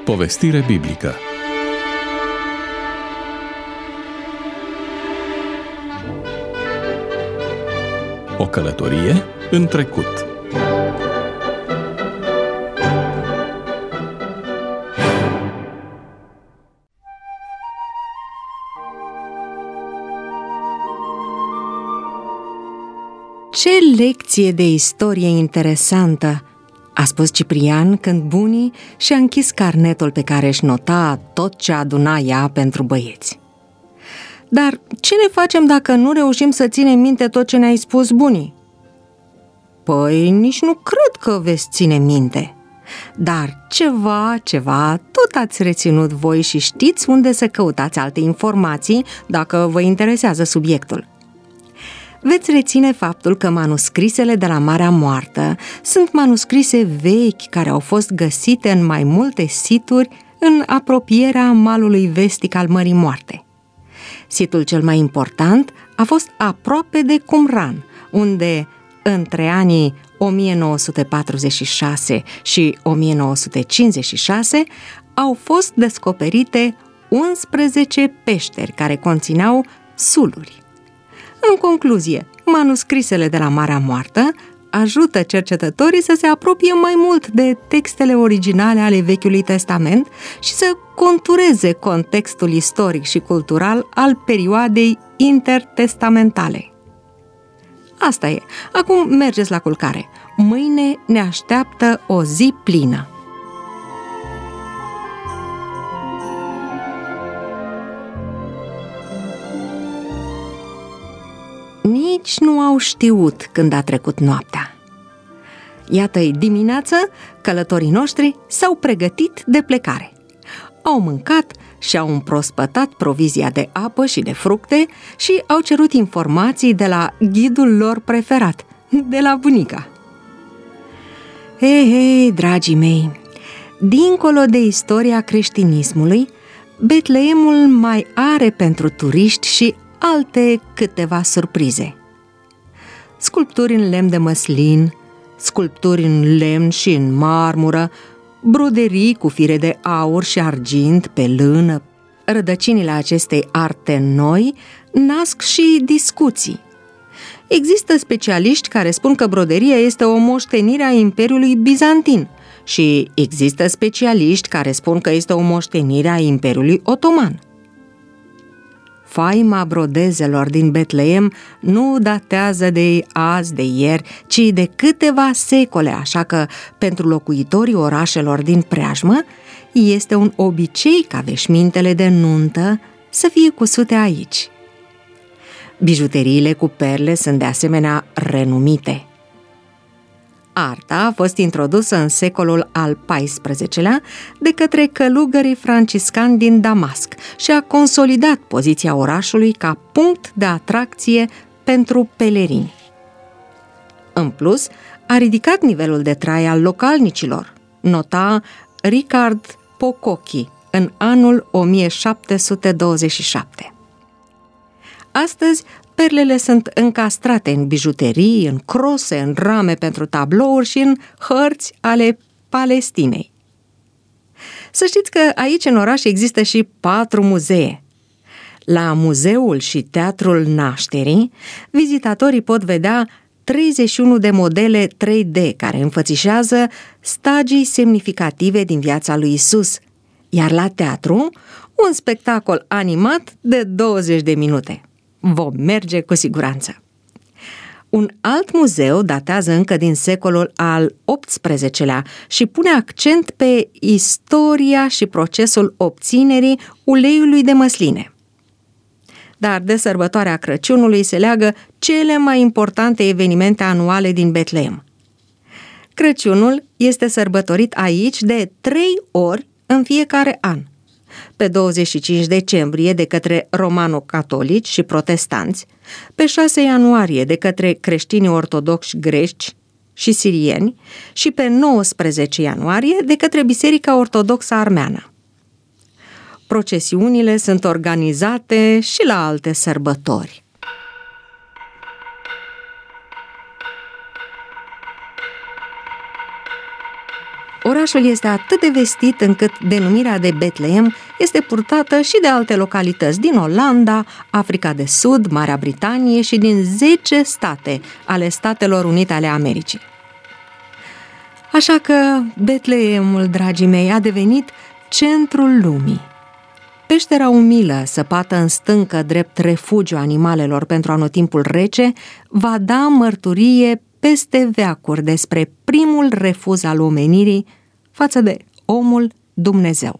Povestire biblică. O călătorie în trecut. Ce lecție de istorie interesantă, a spus Ciprian când bunii și-a închis carnetul pe care își nota tot ce aduna ea pentru băieți. Dar ce ne facem dacă nu reușim să ținem minte tot ce ne-ai spus bunii? Păi nici nu cred că veți ține minte. Dar ceva tot ați reținut voi și știți unde să căutați alte informații dacă vă interesează subiectul. Veți reține faptul că manuscrisele de la Marea Moartă sunt manuscrise vechi care au fost găsite în mai multe situri în apropierea malului vestic al Mării Moarte. Situl cel mai important a fost aproape de Qumran, unde între anii 1946 și 1956 au fost descoperite 11 peșteri care conțineau suluri. În concluzie, manuscrisele de la Marea Moartă ajută cercetătorii să se apropie mai mult de textele originale ale Vechiului Testament și să contureze contextul istoric și cultural al perioadei intertestamentale. Asta e. Acum mergeți la culcare. Mâine ne așteaptă o zi plină. Nici nu au știut când a trecut noaptea. Iată-i dimineață, călătorii noștri s-au pregătit de plecare. Au mâncat și-au împrospătat provizia de apă și de fructe și au cerut informații de la ghidul lor preferat, de la bunica. Hei, dragii mei, dincolo de istoria creștinismului, Betleemul mai are pentru turiști și alte câteva surprize. Sculpturi în lemn de măslin, sculpturi în lemn și în marmură, broderii cu fire de aur și argint pe lână. Rădăcinile acestei arte noi nasc și discuții. Există specialiști care spun că broderia este o moștenire a Imperiului Bizantin și există specialiști care spun că este o moștenire a Imperiului Otoman. Faima brodezelor din Betleem nu datează de azi, de ieri, ci de câteva secole, așa că pentru locuitorii orașelor din preajmă este un obicei ca veșmintele de nuntă să fie cusute aici. Bijuteriile cu perle sunt de asemenea renumite. Arta a fost introdusă în secolul al XIV-lea de către călugării franciscani din Damasc și a consolidat poziția orașului ca punct de atracție pentru pelerini. În plus, a ridicat nivelul de trai al localnicilor, nota Richard Pococchi în anul 1727. Astăzi, perlele sunt încastrate în bijuterii, în crose, în rame pentru tablouri și în hărți ale Palestinei. Să știți că aici în oraș există și 4 muzee. La Muzeul și Teatrul Nașterii, vizitatorii pot vedea 31 de modele 3D care înfățișează stagii semnificative din viața lui Isus, iar la teatru, un spectacol animat de 20 de minute. Vom merge cu siguranță. Un alt muzeu datează încă din secolul al XVIII-lea și pune accent pe istoria și procesul obținerii uleiului de măsline. Dar de sărbătoarea Crăciunului se leagă cele mai importante evenimente anuale din Betleem. Crăciunul este sărbătorit aici de 3 ori în fiecare an. Pe 25 decembrie de către romano-catolici și protestanți, pe 6 ianuarie de către creștinii ortodoxi greci și sirieni și pe 19 ianuarie de către Biserica Ortodoxă Armeană. Procesiunile sunt organizate și la alte sărbători. Orașul este atât de vestit încât denumirea de Betlehem este purtată și de alte localități din Olanda, Africa de Sud, Marea Britanie și din 10 state ale Statelor Unite ale Americii. Așa că Betlehemul, dragii mei, a devenit centrul lumii. Peștera umilă, săpată în stâncă drept refugiu animalelor pentru anotimpul rece, va da mărturie peste veacuri despre primul refuz al omenirii față de omul Dumnezeu.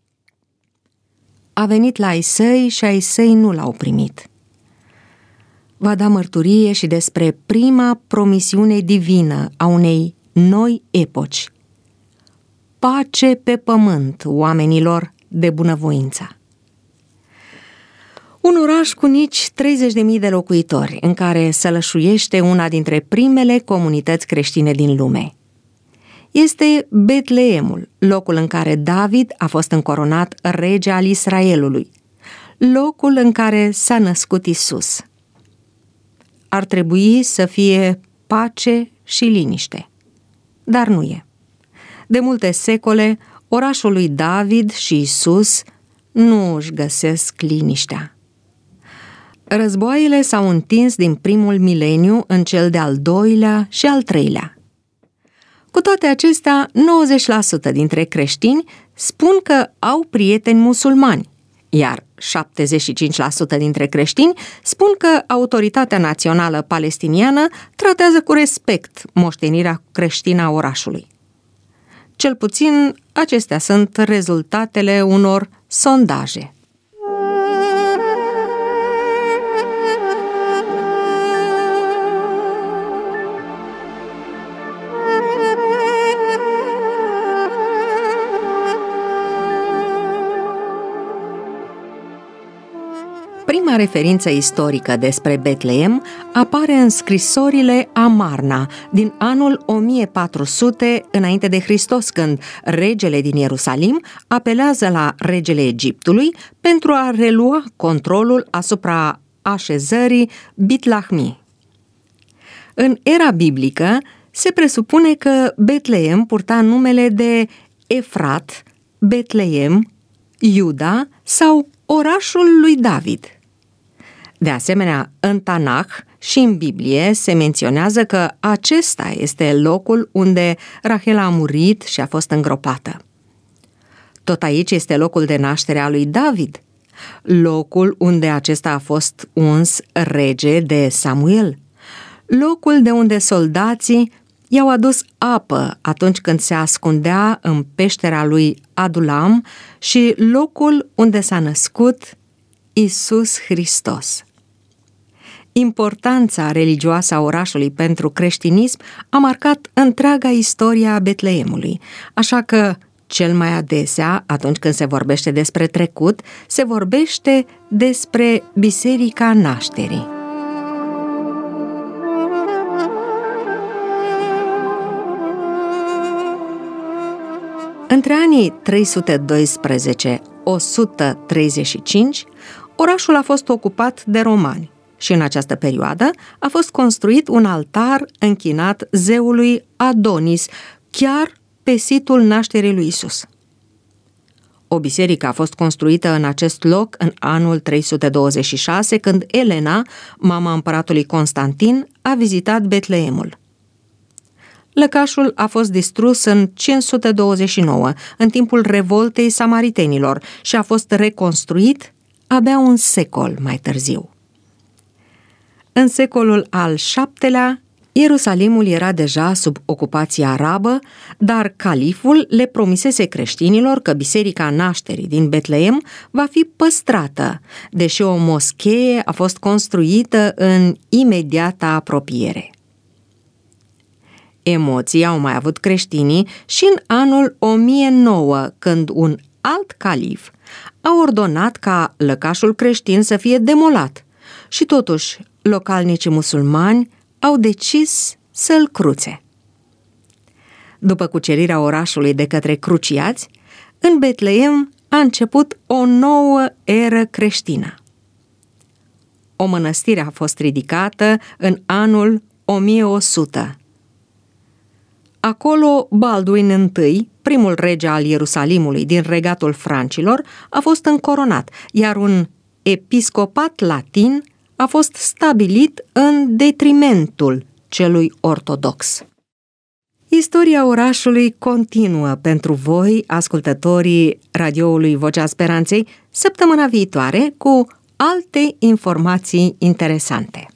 A venit la ai săi și ai săi nu l-au primit. Va da mărturie și despre prima promisiune divină a unei noi epoci. Pace pe pământ oamenilor de bunăvoință. Un oraș cu nici 30.000 de locuitori, în care sălășuiește una dintre primele comunități creștine din lume. Este Betlehemul, locul în care David a fost încoronat rege al Israelului, locul în care s-a născut Isus. Ar trebui să fie pace și liniște, dar nu e. De multe secole, orașul lui David și Isus nu își găsesc liniștea. Războaiele s-au întins din primul mileniu în cel de-al doilea și al treilea. Cu toate acestea, 90% dintre creștini spun că au prieteni musulmani, iar 75% dintre creștini spun că Autoritatea Națională Palestiniană tratează cu respect moștenirea creștină a orașului. Cel puțin, acestea sunt rezultatele unor sondaje. Prima referință istorică despre Betlehem apare în scrisorile Amarna din anul 1400 înainte de Hristos, când regele din Ierusalim apelează la regele Egiptului pentru a relua controlul asupra așezării Bit-Lahmi. În era biblică se presupune că Betlehem purta numele de Efrat, Betlehem, Iuda sau orașul lui David. De asemenea, în Tanakh și în Biblie se menționează că acesta este locul unde Rahel a murit și a fost îngropată. Tot aici este locul de naștere a lui David, locul unde acesta a fost uns rege de Samuel, locul de unde soldații i-au adus apă atunci când se ascundea în peștera lui Adulam și locul unde s-a născut Iisus Hristos. Importanța religioasă a orașului pentru creștinism a marcat întreaga istorie a Betlehemului, așa că cel mai adesea, atunci când se vorbește despre trecut, se vorbește despre Biserica Nașterii. Între anii 312-135, orașul a fost ocupat de romani și în această perioadă a fost construit un altar închinat zeului Adonis, chiar pe situl nașterii lui Isus. O biserică a fost construită în acest loc în anul 326, când Elena, mama împăratului Constantin, a vizitat Betlehemul. Lăcașul a fost distrus în 529, în timpul revoltei samaritenilor, și a fost reconstruit abia un secol mai târziu. În secolul al VII-lea, Ierusalimul era deja sub ocupație arabă, dar califul le promisese creștinilor că Biserica Nașterii din Betlehem va fi păstrată, deși o moschee a fost construită în imediata apropiere. Emoții au mai avut creștinii și în anul 1009, când un alt calif a ordonat ca lăcașul creștin să fie demolat și totuși localnicii musulmani au decis să-l cruțe. După cucerirea orașului de către cruciați, în Betlehem a început o nouă eră creștină. O mănăstire a fost ridicată în anul 1100. Acolo, Balduin I, primul rege al Ierusalimului din regatul francilor, a fost încoronat, iar un episcopat latin a fost stabilit în detrimentul celui ortodox. Istoria orașului continuă pentru voi, ascultătorii radioului Vocea Speranței, săptămâna viitoare cu alte informații interesante.